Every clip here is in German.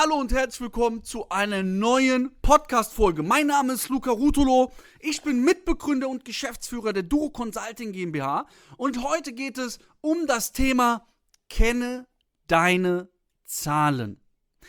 Hallo und herzlich willkommen zu einer neuen Podcast-Folge. Mein Name ist Luca Ruotolo. Ich bin Mitbegründer und Geschäftsführer der Duro Consulting GmbH. Und heute geht es um das Thema Kenne deine Zahlen.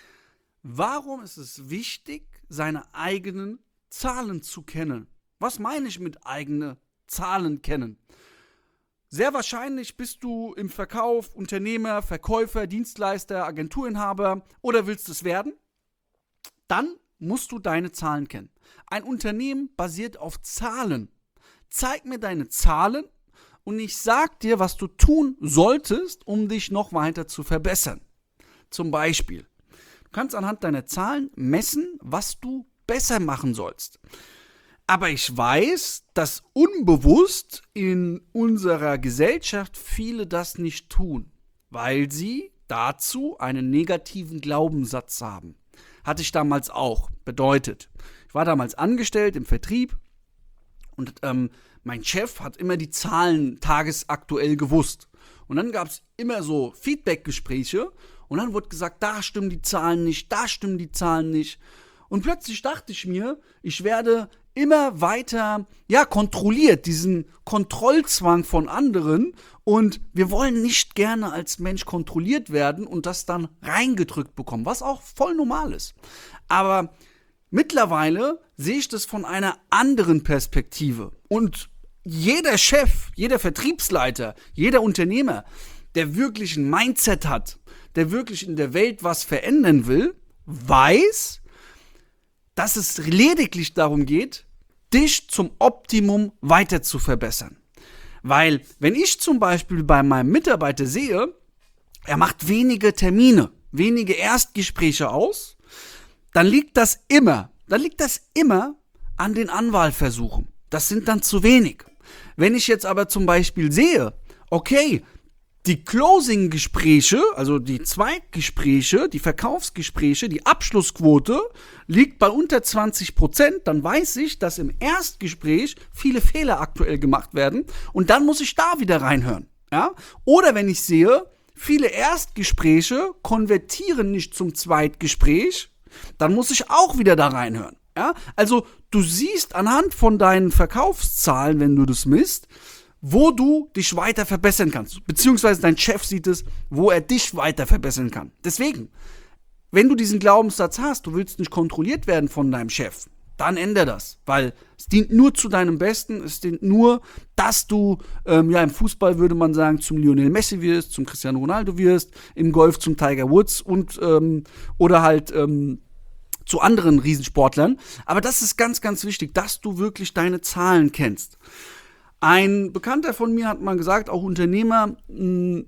Warum ist es wichtig, seine eigenen Zahlen zu kennen? Was meine ich mit eigene Zahlen kennen? Sehr wahrscheinlich bist du im Verkauf Unternehmer, Verkäufer, Dienstleister, Agenturinhaber oder willst es werden? Dann musst du deine Zahlen kennen. Ein Unternehmen basiert auf Zahlen. Zeig mir deine Zahlen und ich sag dir, was du tun solltest, um dich noch weiter zu verbessern. Zum Beispiel, du kannst anhand deiner Zahlen messen, was du besser machen sollst. Aber ich weiß, dass unbewusst in unserer Gesellschaft viele das nicht tun, weil sie dazu einen negativen Glaubenssatz haben. Hatte ich damals auch. Bedeutet, ich war damals angestellt im Vertrieb und mein Chef hat immer die Zahlen tagesaktuell gewusst. Und dann gab es immer so Feedback-Gespräche und dann wurde gesagt, da stimmen die Zahlen nicht, da stimmen die Zahlen nicht. Und plötzlich dachte ich mir, ich werde immer weiter kontrolliert, diesen Kontrollzwang von anderen, und wir wollen nicht gerne als Mensch kontrolliert werden und das dann reingedrückt bekommen, was auch voll normal ist. Aber mittlerweile sehe ich das von einer anderen Perspektive und jeder Chef, jeder Vertriebsleiter, jeder Unternehmer, der wirklich ein Mindset hat, der wirklich in der Welt was verändern will, weiß, dass es lediglich darum geht, dich zum Optimum weiter zu verbessern. Weil, wenn ich zum Beispiel bei meinem Mitarbeiter sehe, er macht wenige Termine, wenige Erstgespräche aus, dann liegt das immer an den Anwahlversuchen. Das sind dann zu wenig. Wenn ich jetzt aber zum Beispiel sehe, okay, die Closing-Gespräche, also die Zweitgespräche, die Verkaufsgespräche, die Abschlussquote liegt bei unter 20%, dann weiß ich, dass im Erstgespräch viele Fehler aktuell gemacht werden und dann muss ich da wieder reinhören. Ja? Oder wenn ich sehe, viele Erstgespräche konvertieren nicht zum Zweitgespräch, dann muss ich auch wieder da reinhören. Ja? Also du siehst anhand von deinen Verkaufszahlen, wenn du das misst, wo du dich weiter verbessern kannst. Beziehungsweise dein Chef sieht es, wo er dich weiter verbessern kann. Deswegen, wenn du diesen Glaubenssatz hast, du willst nicht kontrolliert werden von deinem Chef, dann ändere das. Weil es dient nur zu deinem Besten, es dient nur, dass du, im Fußball würde man sagen, zum Lionel Messi wirst, zum Cristiano Ronaldo wirst, im Golf zum Tiger Woods und oder halt zu anderen Riesensportlern. Aber das ist ganz, ganz wichtig, dass du wirklich deine Zahlen kennst. Ein Bekannter von mir hat mal gesagt, auch Unternehmen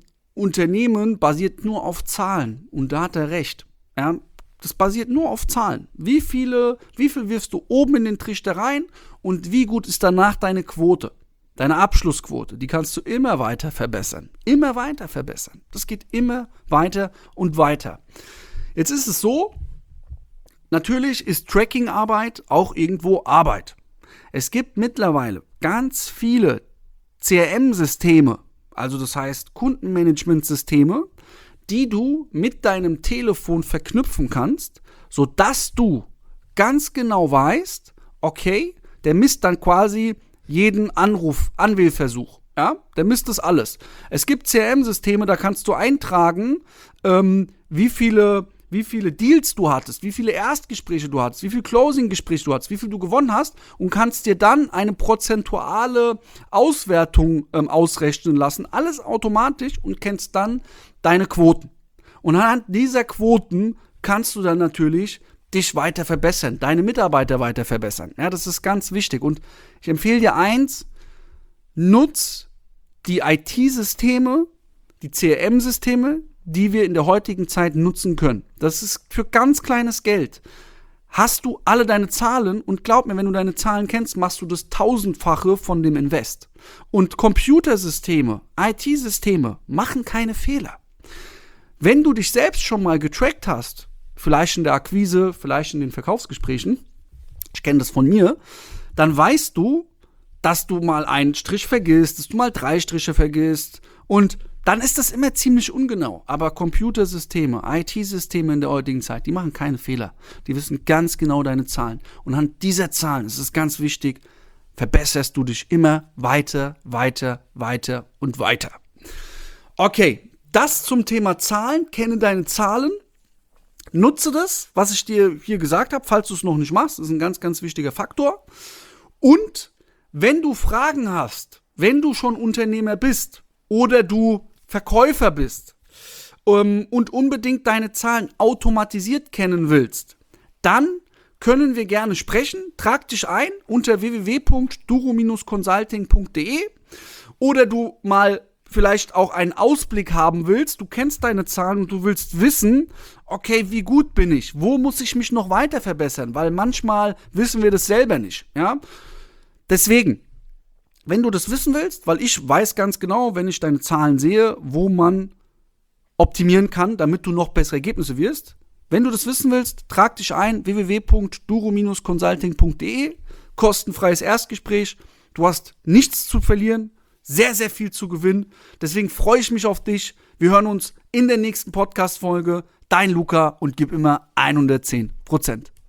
basiert nur auf Zahlen. Und da hat er recht. Ja, das basiert nur auf Zahlen. Wie viel wirfst du oben in den Trichter rein und wie gut ist danach deine Quote? Deine Abschlussquote, die kannst du immer weiter verbessern. Immer weiter verbessern. Das geht immer weiter und weiter. Jetzt ist es so, natürlich ist Tracking-Arbeit auch irgendwo Arbeit. Es gibt mittlerweile ganz viele CRM-Systeme, also das heißt Kundenmanagement-Systeme, die du mit deinem Telefon verknüpfen kannst, sodass du ganz genau weißt, okay, der misst dann quasi jeden Anwählversuch. Ja, der misst das alles. Es gibt CRM-Systeme, da kannst du eintragen, wie viele Deals du hattest, wie viele Erstgespräche du hattest, wie viele Closing-Gespräche du hattest, wie viel du gewonnen hast und kannst dir dann eine prozentuale Auswertung ausrechnen lassen. Alles automatisch und kennst dann deine Quoten. Und anhand dieser Quoten kannst du dann natürlich dich weiter verbessern, deine Mitarbeiter weiter verbessern. Ja, das ist ganz wichtig. Und ich empfehle dir eins, nutz die IT-Systeme, die CRM-Systeme, die wir in der heutigen Zeit nutzen können. Das ist für ganz kleines Geld. Hast du alle deine Zahlen und glaub mir, wenn du deine Zahlen kennst, machst du das 1000-fache von dem Invest. Und Computersysteme, IT-Systeme machen keine Fehler. Wenn du dich selbst schon mal getrackt hast, vielleicht in der Akquise, vielleicht in den Verkaufsgesprächen, ich kenne das von mir, dann weißt du, dass du mal einen Strich vergisst, dass du mal 3 Striche vergisst und dann ist das immer ziemlich ungenau. Aber Computersysteme, IT-Systeme in der heutigen Zeit, die machen keine Fehler. Die wissen ganz genau deine Zahlen. Und anhand dieser Zahlen, das ist ganz wichtig, verbesserst du dich immer weiter, weiter, weiter und weiter. Okay, das zum Thema Zahlen. Kenne deine Zahlen. Nutze das, was ich dir hier gesagt habe, falls du es noch nicht machst. Das ist ein ganz, ganz wichtiger Faktor. Und wenn du Fragen hast, wenn du schon Unternehmer bist oder du Verkäufer bist und unbedingt deine Zahlen automatisiert kennen willst, dann können wir gerne sprechen. Trag dich ein unter www.duro-consulting.de oder du mal vielleicht auch einen Ausblick haben willst, du kennst deine Zahlen und du willst wissen, okay, wie gut bin ich? Wo muss ich mich noch weiter verbessern? Weil manchmal wissen wir das selber nicht, ja? Deswegen, wenn du das wissen willst, weil ich weiß ganz genau, wenn ich deine Zahlen sehe, wo man optimieren kann, damit du noch bessere Ergebnisse wirst. Wenn du das wissen willst, trag dich ein, www.duro-consulting.de, kostenfreies Erstgespräch. Du hast nichts zu verlieren, sehr, sehr viel zu gewinnen. Deswegen freue ich mich auf dich. Wir hören uns in der nächsten Podcast-Folge. Dein Luca und gib immer 110%.